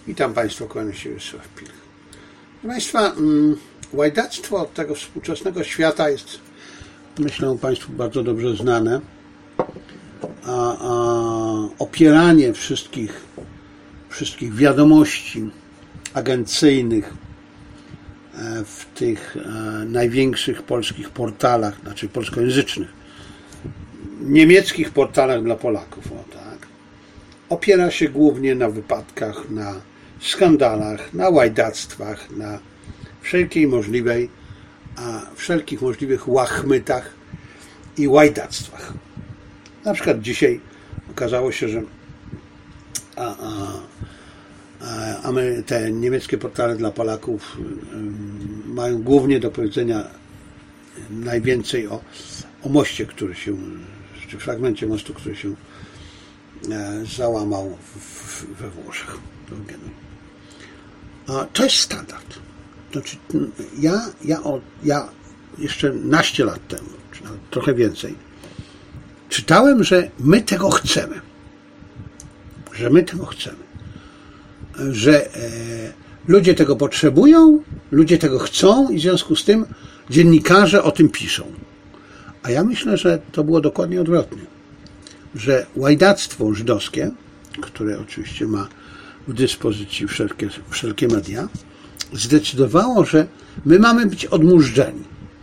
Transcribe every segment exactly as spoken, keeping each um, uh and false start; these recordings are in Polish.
Witam Państwa, kłaniam się Wiesław Pilch. Proszę Państwa, łajdactwo tego współczesnego świata jest, myślę, Państwu bardzo dobrze znane. A, a opieranie wszystkich, wszystkich wiadomości agencyjnych w tych największych polskich portalach, znaczy polskojęzycznych, niemieckich portalach dla Polaków, o tak, opiera się głównie na wypadkach, na skandalach, na łajdactwach, na wszelkiej możliwej, a wszelkich możliwych łachmytach i łajdactwach. Na przykład dzisiaj okazało się, że a, a, a my, te niemieckie portale dla Polaków mają głównie do powiedzenia najwięcej o, o moście, który się, czy fragmencie mostu, który się załamał w, we Włoszech. A to jest standard. Znaczy, ja, ja, ja jeszcze naście lat temu, czy nawet trochę więcej, czytałem, że my tego chcemy. Że my tego chcemy. Że e, ludzie tego potrzebują, ludzie tego chcą i w związku z tym dziennikarze o tym piszą. A ja myślę, że to było dokładnie odwrotnie. Że łajdactwo żydowskie, które oczywiście ma w dyspozycji wszelkie, wszelkie media, zdecydowało, że my mamy być odmurzeni.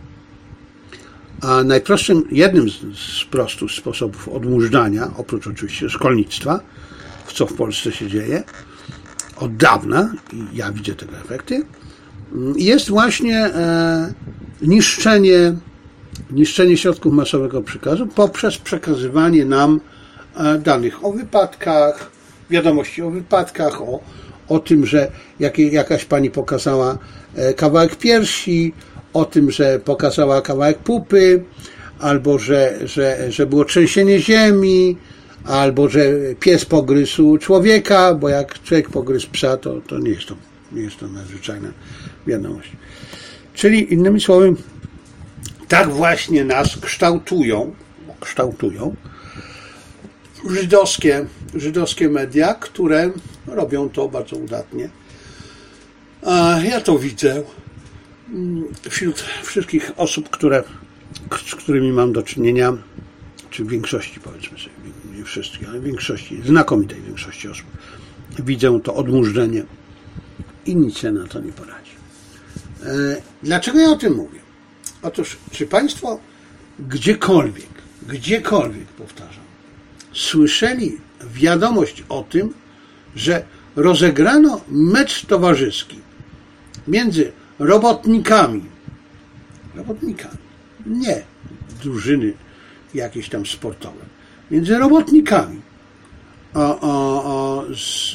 A najprostszym, jednym z, z prostych sposobów odmurzania, oprócz oczywiście szkolnictwa, w co w Polsce się dzieje od dawna, i ja widzę tego efekty, jest właśnie e, niszczenie, niszczenie środków masowego przekazu poprzez przekazywanie nam e, danych o wypadkach, wiadomości o wypadkach, o, o tym, że jak, jakaś pani pokazała e, kawałek piersi, o tym, że pokazała kawałek pupy, albo że, że, że było trzęsienie ziemi, albo że pies pogryzł człowieka, bo jak człowiek pogryzł psa, to, to nie jest to, nie jest to nadzwyczajna wiadomość. Czyli innymi słowy, tak właśnie nas kształtują, kształtują żydowskie, żydowskie media, które robią to bardzo udatnie. A ja to widzę wśród wszystkich osób, które, z którymi mam do czynienia, czy w większości, powiedzmy sobie, nie wszystkich, ale w większości, znakomitej większości osób, widzę to odmurzenie i nic się na to nie poradzi. Dlaczego ja o tym mówię? Otóż, czy Państwo gdziekolwiek, gdziekolwiek, powtarzam, słyszeli wiadomość o tym, że rozegrano mecz towarzyski między robotnikami, robotnikami, nie drużyny jakieś tam sportowe, między robotnikami o, o, o, z,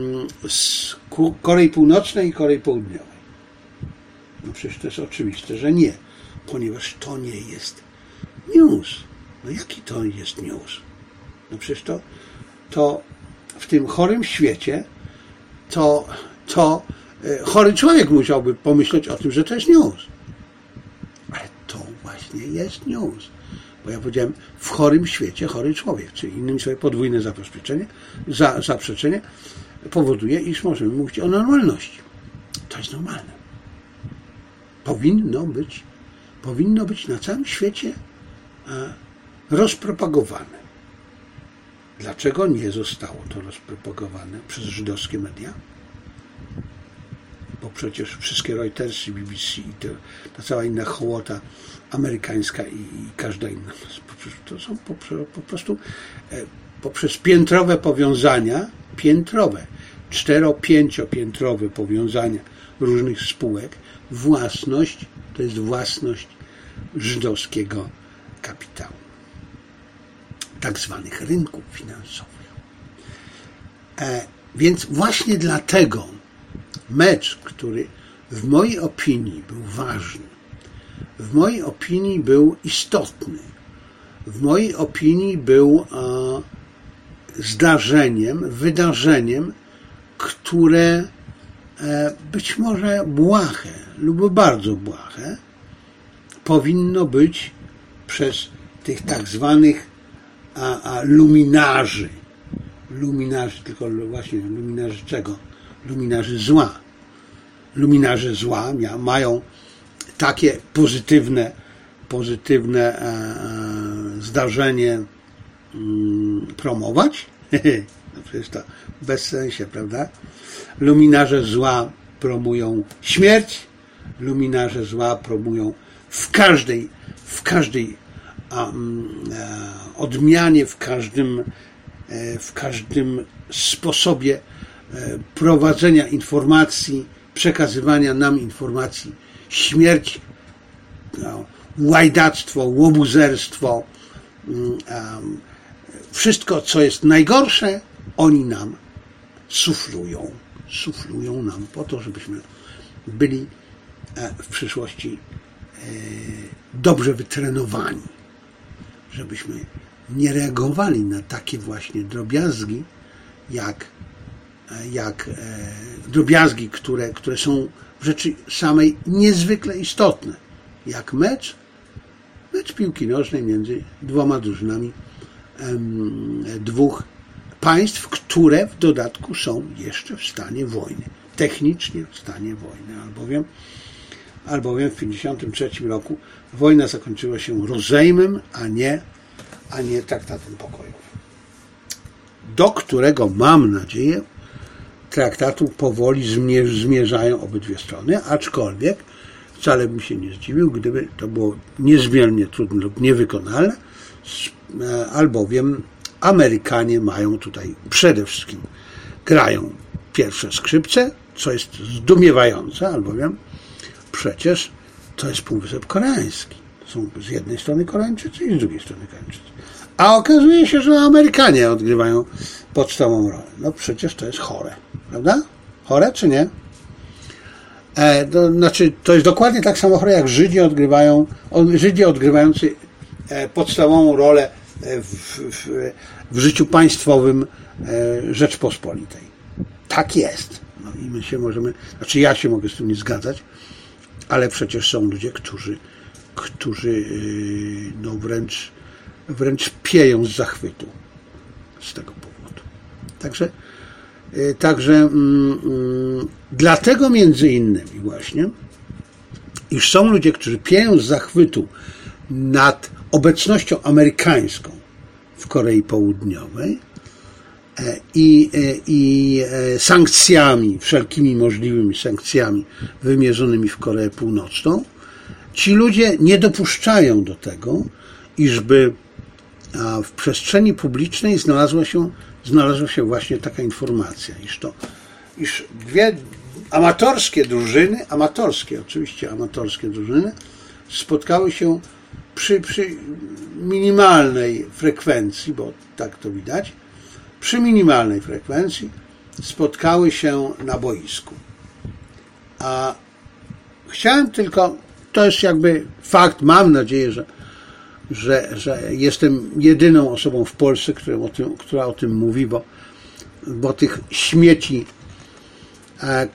z Korei Północnej i Korei Południowej. No przecież to jest oczywiste, że nie, ponieważ to nie jest news. No jaki to jest news? No przecież to, to w tym chorym świecie to, to chory człowiek musiałby pomyśleć o tym, że to jest news. Ale to właśnie jest news. Bo ja powiedziałem, w chorym świecie chory człowiek, czyli innymi słowy podwójne zabezpieczenie, za, zaprzeczenie powoduje, iż możemy mówić o normalności. To jest normalne. Powinno być, powinno być na całym świecie rozpropagowane. Dlaczego nie zostało to rozpropagowane przez żydowskie media? Bo przecież wszystkie Reutersy, B B C i to, ta cała inna hołota amerykańska i, i każda inna, to są po, po prostu e, poprzez piętrowe powiązania, piętrowe, cztero, pięciopiętrowe powiązania różnych spółek, własność, to jest własność żydowskiego kapitału, tak zwanych rynków finansowych. E, więc właśnie dlatego mecz, który w mojej opinii był ważny, w mojej opinii był istotny, w mojej opinii był e, zdarzeniem, wydarzeniem, które e, być może błahe lub bardzo błahe powinno być przez tych tak zwanych a, a luminarzy, luminarzy, tylko właśnie luminarzy czego? luminarzy zła. Luminarze zła mają takie pozytywne, pozytywne e, zdarzenie mm, promować. No przecież to bez sensie, prawda? Luminarze zła promują śmierć, luminarze zła promują w każdej, w każdej um, e, odmianie, w każdym, e, w każdym sposobie e, prowadzenia informacji, przekazywania nam informacji, śmierć, no, łajdactwo, łobuzerstwo, um, wszystko, co jest najgorsze, oni nam suflują. Suflują nam po to, żebyśmy byli w przyszłości dobrze wytrenowani, żebyśmy nie reagowali na takie właśnie drobiazgi, jak, jak drobiazgi, które, które są w rzeczy samej niezwykle istotne, jak mecz, mecz piłki nożnej między dwoma drużynami dwóch państw, które w dodatku są jeszcze w stanie wojny, technicznie w stanie wojny, albowiem, albowiem w tysiąc dziewięćset pięćdziesiątym trzecim roku wojna zakończyła się rozejmem, a nie, a nie traktatem pokojowym, do którego, mam nadzieję, traktatu powoli zmierzają obydwie strony, aczkolwiek wcale bym się nie zdziwił, gdyby to było niezmiernie trudne lub niewykonalne, albowiem Amerykanie mają tutaj przede wszystkim, grają pierwsze skrzypce, co jest zdumiewające, albowiem przecież to jest Półwysep Koreański. Są z jednej strony Koreańczycy i z drugiej strony Koreańczycy. A okazuje się, że Amerykanie odgrywają podstawową rolę. No przecież to jest chore, prawda? Chore czy nie? E, to znaczy, to jest dokładnie tak samo chore, jak Żydzi odgrywają, Żydzi odgrywający podstawową rolę w, w, w życiu państwowym Rzeczpospolitej. Tak jest. No i my się możemy, znaczy ja się mogę z tym nie zgadzać, ale przecież są ludzie, którzy, którzy no wręcz, wręcz pieją z zachwytu z tego powodu. Także, także mm, mm, dlatego między innymi właśnie, iż są ludzie, którzy pieją z zachwytu nad obecnością amerykańską w Korei Południowej i, i sankcjami, wszelkimi możliwymi sankcjami wymierzonymi w Koreę Północną, ci ludzie nie dopuszczają do tego, iżby w przestrzeni publicznej znalazła się, znalazła się właśnie taka informacja, iż to, iż dwie amatorskie drużyny, amatorskie, oczywiście amatorskie drużyny, spotkały się przy, przy minimalnej frekwencji, bo tak to widać, przy minimalnej frekwencji spotkały się na boisku. A chciałem tylko, to jest jakby fakt, mam nadzieję, że, że, że jestem jedyną osobą w Polsce, która o tym, która o tym mówi, bo, bo tych śmieci e,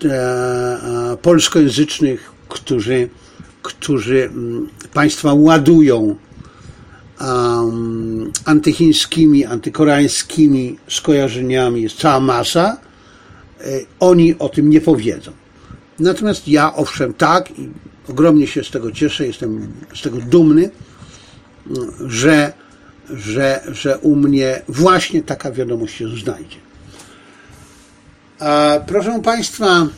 e, polskojęzycznych, którzy, którzy państwa ładują um, antychińskimi, antykoreańskimi skojarzeniami, jest cała masa, e, oni o tym nie powiedzą. Natomiast ja, owszem, tak, i ogromnie się z tego cieszę, jestem z tego dumny, że, że, że u mnie właśnie taka wiadomość się znajdzie. A proszę Państwa,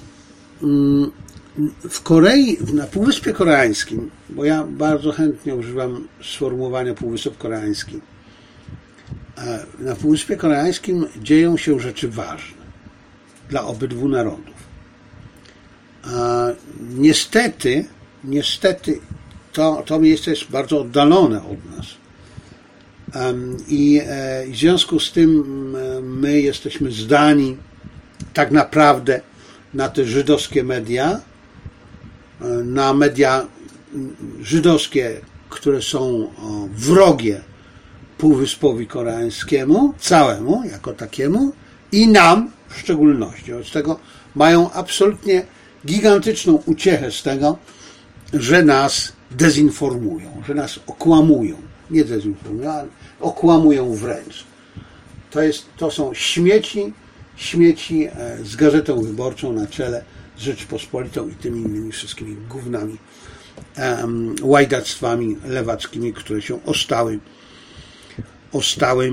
w Korei, na Półwyspie Koreańskim, bo ja bardzo chętnie używam sformułowania Półwysep Koreański, na Półwyspie Koreańskim dzieją się rzeczy ważne dla obydwu narodów. A niestety, niestety to, to miejsce jest bardzo oddalone od nas. I w związku z tym my jesteśmy zdani tak naprawdę na te żydowskie media, na media żydowskie, które są wrogie Półwyspowi Koreańskiemu, całemu, jako takiemu, i nam w szczególności. Wobec tego mają absolutnie gigantyczną uciechę z tego, że nas dezinformują, że nas okłamują. Nie dezinformują, ale okłamują wręcz. To, jest, to są śmieci, śmieci z Gazetą Wyborczą na czele, z Rzeczpospolitą i tymi innymi wszystkimi gównami, um, łajdactwami lewackimi, które się ostały, ostały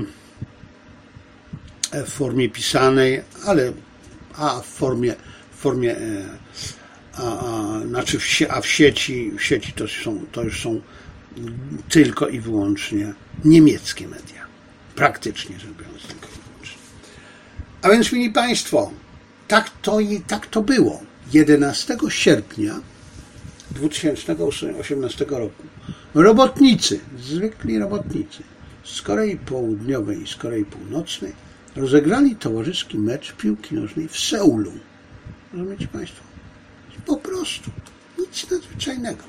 w formie pisanej, ale a w formie, w formie a, a, znaczy w, sie, a w sieci, w sieci to, są, to już są tylko i wyłącznie niemieckie media. Praktycznie rzecz biorąc tylko i wyłącznie. A więc, mili Państwo, tak to, tak to było. jedenastego sierpnia dwa tysiące osiemnastego roku robotnicy, zwykli robotnicy z Korei Południowej i z Korei Północnej rozegrali towarzyski mecz piłki nożnej w Seulu. Rozumiecie Państwo? Po prostu. Nic nadzwyczajnego.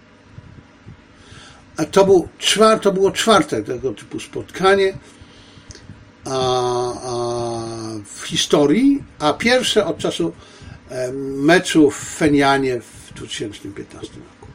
A to, był czwar, to było czwarte tego typu spotkanie a, a w historii, a pierwsze od czasu e, meczu w Fenianie w dwa tysiące piętnastym roku.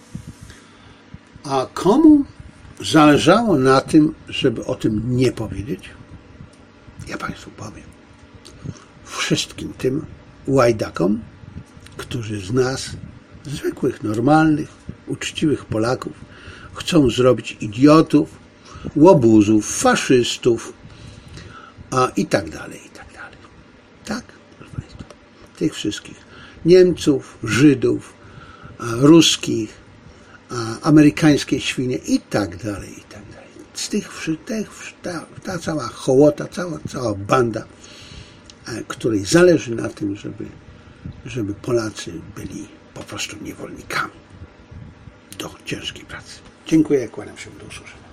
A komu zależało na tym, żeby o tym nie powiedzieć? Ja Państwu powiem. Wszystkim tym łajdakom, którzy z nas, zwykłych, normalnych, uczciwych Polaków, chcą zrobić idiotów, łobuzów, faszystów a i tak dalej, i tak dalej. Tak, proszę Państwa. Tych wszystkich Niemców, Żydów, ruskich, amerykańskie świnie i tak dalej, i tak dalej. Z tych, tych ta, ta cała hołota, cała, cała banda, której zależy na tym, żeby, żeby Polacy byli po prostu niewolnikami do ciężkiej pracy. Dziękuję, kłaniam się, do usłyszenia.